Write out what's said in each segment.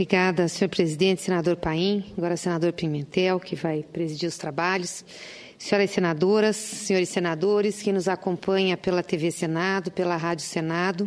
Obrigada, senhor presidente, senador Paim, agora senador Pimentel, que vai presidir os trabalhos. Senhoras senadoras, senhores senadores, que nos acompanha pela TV Senado, pela Rádio Senado,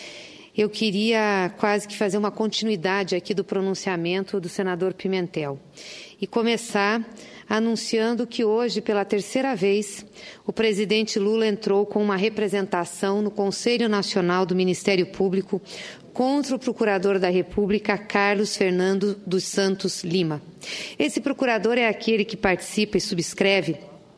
eu queria quase que fazer uma continuidade aqui do pronunciamento do senador Pimentel e começar anunciando que hoje, pela terceira vez, o presidente Lula entrou com uma representação no Conselho Nacional do Ministério Público contra o procurador da República, Carlos Fernando dos Santos Lima. Esse procurador é aquele que participa e subscreve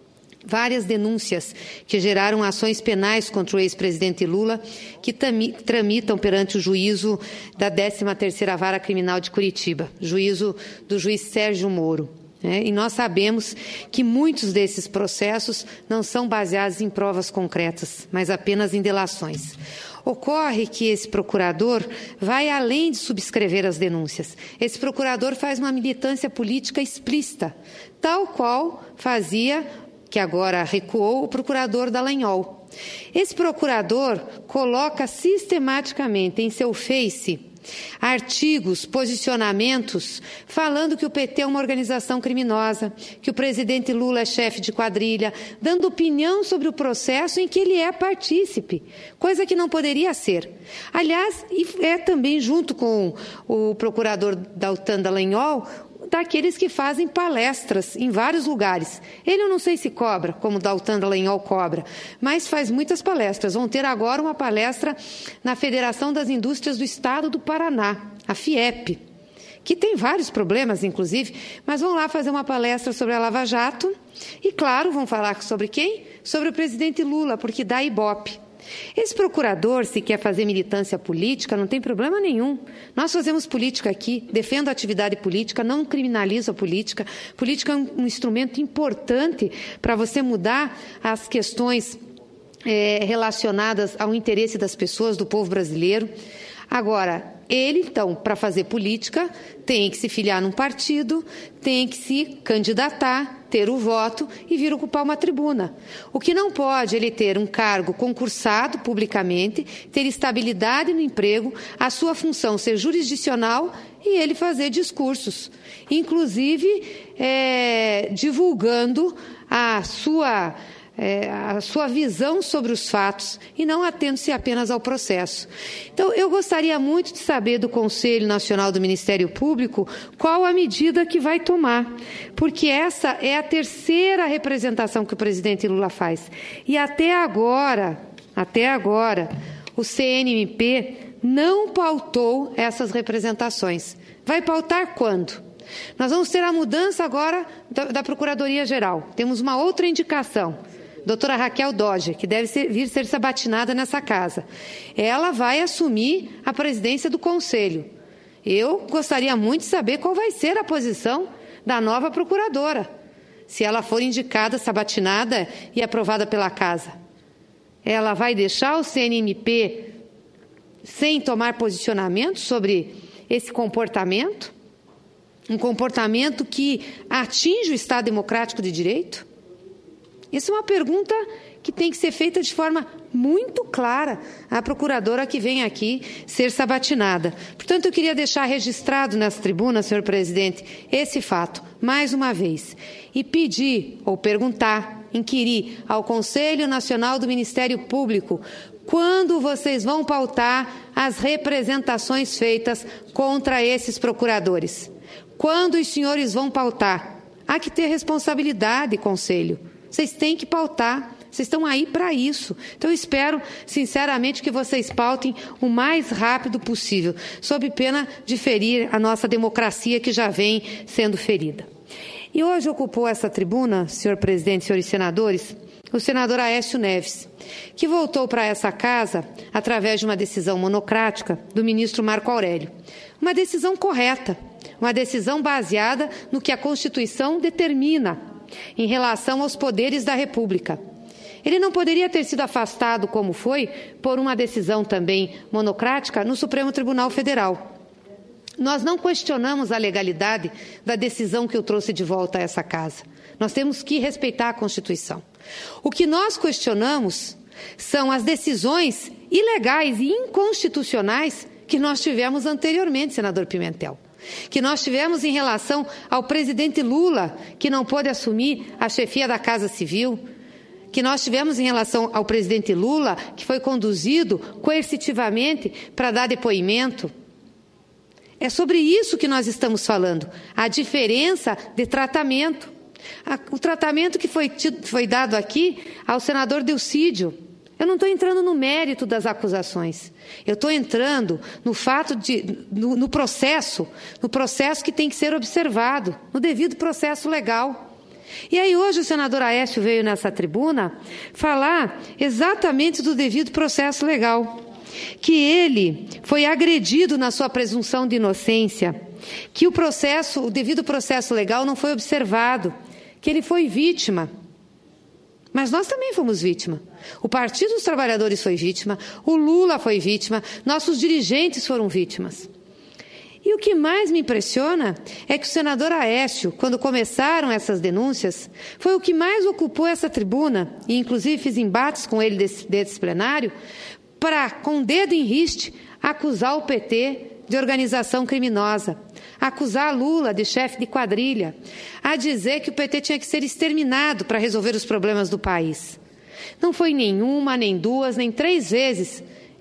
várias denúncias que geraram ações penais contra o ex-presidente Lula, que tramitam perante o juízo da 13ª Vara Criminal de Curitiba, juízo do juiz Sérgio Moro. E nós sabemos que muitos desses processos não são baseados em provas concretas, mas apenas em delações. Ocorre que esse procurador vai além de subscrever as denúncias. Esse procurador faz uma militância política explícita, tal qual fazia, que agora recuou, o procurador Dallagnol. Esse procurador coloca sistematicamente em seu Face artigos, posicionamentos, falando que o PT é uma organização criminosa, que o presidente Lula é chefe de quadrilha, dando opinião sobre o processo em que ele é partícipe, coisa que não poderia ser. Aliás, é também, junto com o procurador Deltan Dallagnol, daqueles que fazem palestras em vários lugares. Ele eu não sei se cobra, como Deltan Dallagnol cobra, mas faz muitas palestras. Vão ter agora uma palestra na Federação das Indústrias do Estado do Paraná, a FIEP, que tem vários problemas, inclusive, mas vão lá fazer uma palestra sobre a Lava Jato e, claro, vão falar sobre quem? Sobre o presidente Lula, porque dá Ibope. Esse procurador, se quer fazer militância política, não tem problema nenhum. Nós fazemos política aqui, defendo a atividade política, não criminalizo a política. Política é um instrumento importante para você mudar as questões relacionadas ao interesse das pessoas, do povo brasileiro. Agora, ele, então, para fazer política, tem que se filiar num partido, tem que se candidatar, ter o voto e vir ocupar uma tribuna. O que não pode, ele ter um cargo concursado publicamente, ter estabilidade no emprego, a sua função ser jurisdicional e ele fazer discursos, inclusive divulgando a sua visão sobre os fatos e não atendo-se apenas ao processo. Então, eu gostaria muito de saber do Conselho Nacional do Ministério Público qual a medida que vai tomar, porque essa é a terceira representação que o presidente Lula faz. E até agora, o CNMP não pautou essas representações. Vai pautar quando? Nós vamos ter a mudança agora da Procuradoria-Geral. Temos uma outra indicação. Doutora Raquel Dodge, que deve vir ser sabatinada nessa casa. Ela vai assumir a presidência do Conselho. Eu gostaria muito de saber qual vai ser a posição da nova procuradora, se ela for indicada, sabatinada e aprovada pela casa. Ela vai deixar o CNMP sem tomar posicionamento sobre esse comportamento? Um comportamento que atinge o Estado Democrático de Direito? Isso é uma pergunta que tem que ser feita de forma muito clara à procuradora que vem aqui ser sabatinada. Portanto, eu queria deixar registrado nessa tribuna, senhor presidente, esse fato, mais uma vez, e pedir ou perguntar, inquirir ao Conselho Nacional do Ministério Público quando vocês vão pautar as representações feitas contra esses procuradores. Quando os senhores vão pautar? Há que ter responsabilidade, Conselho. Vocês têm que pautar, vocês estão aí para isso. Então, eu espero, sinceramente, que vocês pautem o mais rápido possível, sob pena de ferir a nossa democracia que já vem sendo ferida. E hoje ocupou essa tribuna, senhor presidente, senhores senadores, o senador Aécio Neves, que voltou para essa casa através de uma decisão monocrática do ministro Marco Aurélio. Uma decisão correta, uma decisão baseada no que a Constituição determina em relação aos poderes da República. Ele não poderia ter sido afastado, como foi, por uma decisão também monocrática no Supremo Tribunal Federal. Nós não questionamos a legalidade da decisão que o trouxe de volta a essa casa. Nós temos que respeitar a Constituição. O que nós questionamos são as decisões ilegais e inconstitucionais que nós tivemos anteriormente, senador Pimentel. que nós tivemos em relação ao presidente Lula, que não pôde assumir a chefia da Casa Civil, que nós tivemos em relação ao presidente Lula, que foi conduzido coercitivamente para dar depoimento. É sobre isso que nós estamos falando, a diferença de tratamento. O tratamento que foi dado aqui ao senador Delcídio. Eu não estou entrando no mérito das acusações. Eu estou entrando no fato no processo que tem que ser observado, no devido processo legal. E aí hoje o senador Aécio veio nessa tribuna falar exatamente do devido processo legal, que ele foi agredido na sua presunção de inocência, que o devido processo legal não foi observado, que ele foi vítima. Mas nós também fomos vítima. O Partido dos Trabalhadores foi vítima, o Lula foi vítima, nossos dirigentes foram vítimas. E o que mais me impressiona é que o senador Aécio, quando começaram essas denúncias, foi o que mais ocupou essa tribuna, e inclusive fiz embates com ele desse plenário, para, com o dedo em riste, acusar o PT de organização criminosa, acusar Lula de chefe de quadrilha, a dizer que o PT tinha que ser exterminado para resolver os problemas do país. Não foi nenhuma, nem duas, nem 3 vezes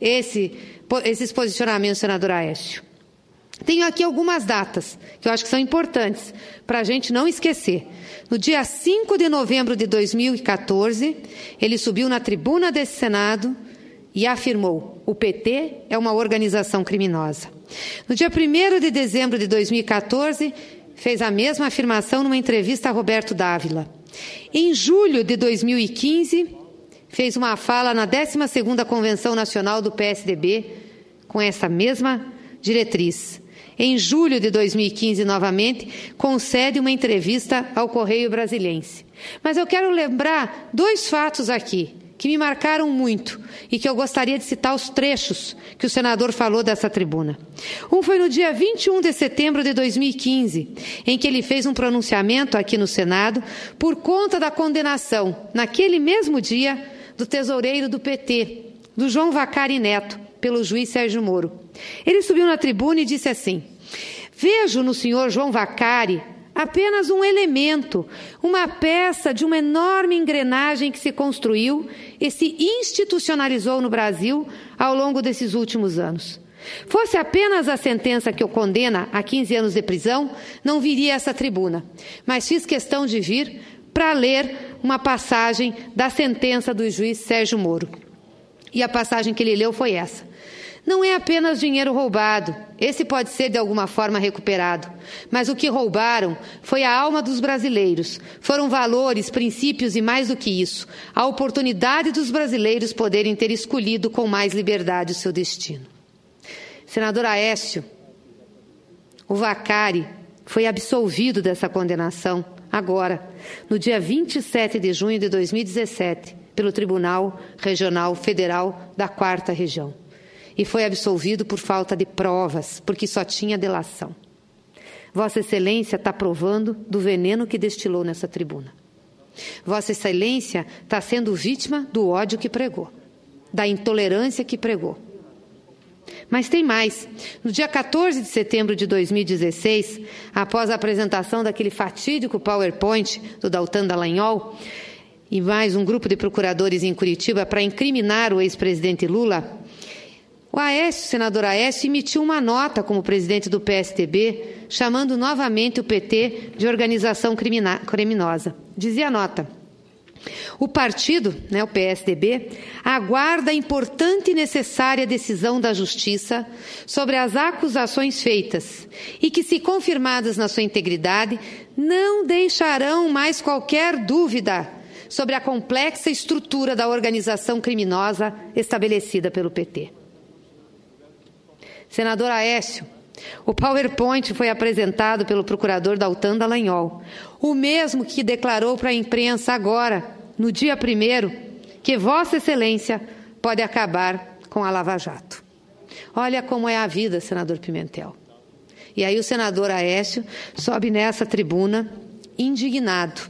esses posicionamentos, senador Aécio. Tenho aqui algumas datas que eu acho que são importantes para a gente não esquecer. No dia 5 de novembro de 2014, ele subiu na tribuna desse Senado e afirmou: o PT é uma organização criminosa. No dia 1º de dezembro de 2014, fez a mesma afirmação numa entrevista a Roberto Dávila. Em julho de 2015, fez uma fala na 12ª Convenção Nacional do PSDB com essa mesma diretriz. Em julho de 2015, novamente, concede uma entrevista ao Correio Brasiliense. Mas eu quero lembrar 2 fatos aqui, que me marcaram muito e que eu gostaria de citar os trechos que o senador falou dessa tribuna. Um foi no dia 21 de setembro de 2015, em que ele fez um pronunciamento aqui no Senado por conta da condenação, naquele mesmo dia, do tesoureiro do PT, do João Vacari Neto, pelo juiz Sérgio Moro. Ele subiu na tribuna e disse assim: vejo no senhor João Vacari apenas um elemento, uma peça de uma enorme engrenagem que se construiu e se institucionalizou no Brasil ao longo desses últimos anos. Fosse apenas a sentença que o condena a 15 anos de prisão, não viria a essa tribuna, mas fiz questão de vir para ler uma passagem da sentença do juiz Sérgio Moro. E a passagem que ele leu foi essa: não é apenas dinheiro roubado, esse pode ser de alguma forma recuperado, mas o que roubaram foi a alma dos brasileiros, foram valores, princípios e mais do que isso, a oportunidade dos brasileiros poderem ter escolhido com mais liberdade o seu destino. Senador Aécio, o Vacari foi absolvido dessa condenação agora, no dia 27 de junho de 2017, pelo Tribunal Regional Federal da 4ª Região. E foi absolvido por falta de provas, porque só tinha delação. Vossa Excelência está provando do veneno que destilou nessa tribuna. Vossa Excelência está sendo vítima do ódio que pregou, da intolerância que pregou. Mas tem mais. No dia 14 de setembro de 2016, após a apresentação daquele fatídico PowerPoint do Deltan Dallagnol e mais um grupo de procuradores em Curitiba para incriminar o ex-presidente Lula, o senador Aécio emitiu uma nota como presidente do PSDB, chamando novamente o PT de organização criminosa. Dizia a nota: o partido, o PSDB, aguarda a importante e necessária decisão da Justiça sobre as acusações feitas e que, se confirmadas na sua integridade, não deixarão mais qualquer dúvida sobre a complexa estrutura da organização criminosa estabelecida pelo PT. Senador Aécio, o PowerPoint foi apresentado pelo procurador Deltan Dallagnol, o mesmo que declarou para a imprensa agora, no dia 1º, que Vossa Excelência pode acabar com a Lava Jato. Olha como é a vida, senador Pimentel. E aí o senador Aécio sobe nessa tribuna indignado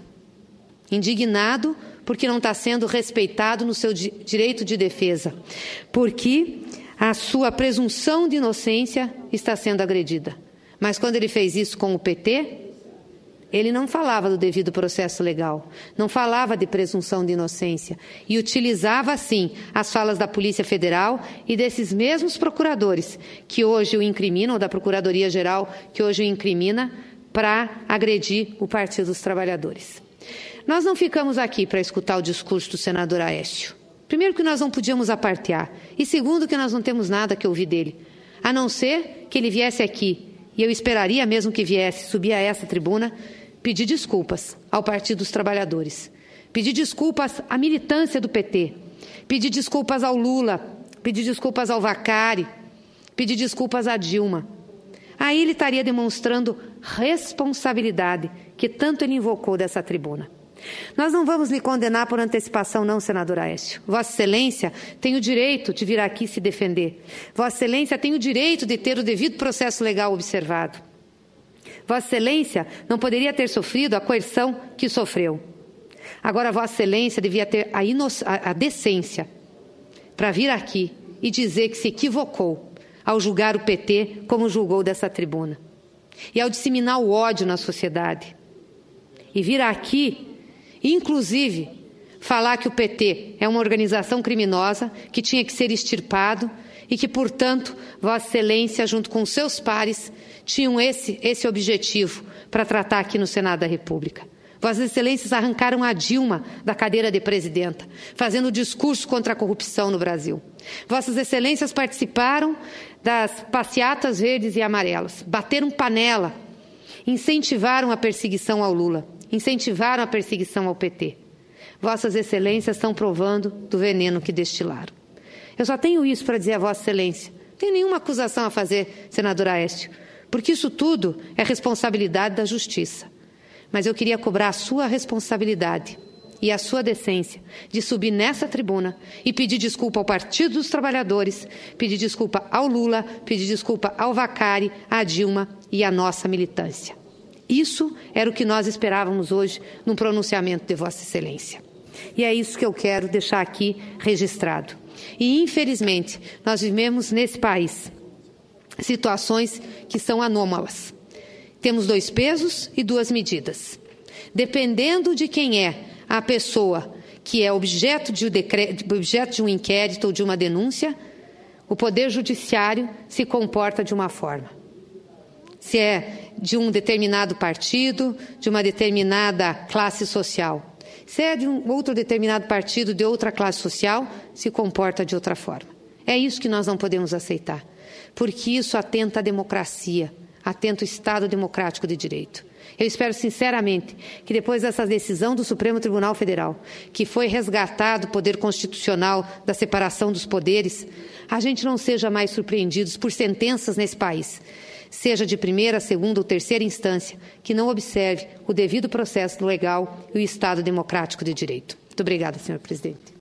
porque não está sendo respeitado no seu direito de defesa, porque a sua presunção de inocência está sendo agredida. Mas quando ele fez isso com o PT, ele não falava do devido processo legal, não falava de presunção de inocência e utilizava, sim, as falas da Polícia Federal e desses mesmos procuradores que hoje o incriminam, ou da Procuradoria-Geral que hoje o incrimina, para agredir o Partido dos Trabalhadores. Nós não ficamos aqui para escutar o discurso do senador Aécio. Primeiro, que nós não podíamos apartear, e segundo, que nós não temos nada que ouvir dele, a não ser que ele viesse aqui, e eu esperaria mesmo que viesse, subir a essa tribuna, pedir desculpas ao Partido dos Trabalhadores, pedir desculpas à militância do PT, pedir desculpas ao Lula, pedir desculpas ao Vacari, pedir desculpas à Dilma. Aí ele estaria demonstrando responsabilidade, que tanto ele invocou dessa tribuna. Nós não vamos lhe condenar por antecipação, não, senador Aécio. Vossa Excelência tem o direito de vir aqui se defender. Vossa Excelência tem o direito de ter o devido processo legal observado. Vossa Excelência não poderia ter sofrido a coerção que sofreu. Agora, Vossa Excelência devia ter a decência para vir aqui e dizer que se equivocou ao julgar o PT como julgou dessa tribuna. E ao disseminar o ódio na sociedade. E vir aqui, inclusive, falar que o PT é uma organização criminosa, que tinha que ser extirpado e que, portanto, Vossa Excelência, junto com seus pares, tinham esse objetivo para tratar aqui no Senado da República. Vossas Excelências arrancaram a Dilma da cadeira de presidenta, fazendo discurso contra a corrupção no Brasil. Vossas Excelências participaram das passeatas verdes e amarelas, bateram panela, incentivaram a perseguição ao Lula, incentivaram a perseguição ao PT. Vossas Excelências estão provando do veneno que destilaram. Eu só tenho isso para dizer a Vossa Excelência. Não tenho nenhuma acusação a fazer, senador Aécio, porque isso tudo é responsabilidade da Justiça. Mas eu queria cobrar a sua responsabilidade e a sua decência de subir nessa tribuna e pedir desculpa ao Partido dos Trabalhadores, pedir desculpa ao Lula, pedir desculpa ao Vacari, à Dilma e à nossa militância. Isso era o que nós esperávamos hoje num pronunciamento de Vossa Excelência. E é isso que eu quero deixar aqui registrado. E, infelizmente, nós vivemos nesse país situações que são anômalas. Temos 2 pesos e 2 medidas. Dependendo de quem é a pessoa que é objeto de um inquérito ou de uma denúncia, o Poder Judiciário se comporta de uma forma. Se é de um determinado partido, de uma determinada classe social. Se é de um outro determinado partido, de outra classe social, se comporta de outra forma. É isso que nós não podemos aceitar, porque isso atenta à democracia, atenta ao Estado democrático de direito. Eu espero sinceramente que depois dessa decisão do Supremo Tribunal Federal, que foi resgatado o poder constitucional da separação dos poderes, a gente não seja mais surpreendidos por sentenças nesse país, seja de primeira, segunda ou terceira instância, que não observe o devido processo legal e o Estado democrático de direito. Muito obrigada, senhor presidente.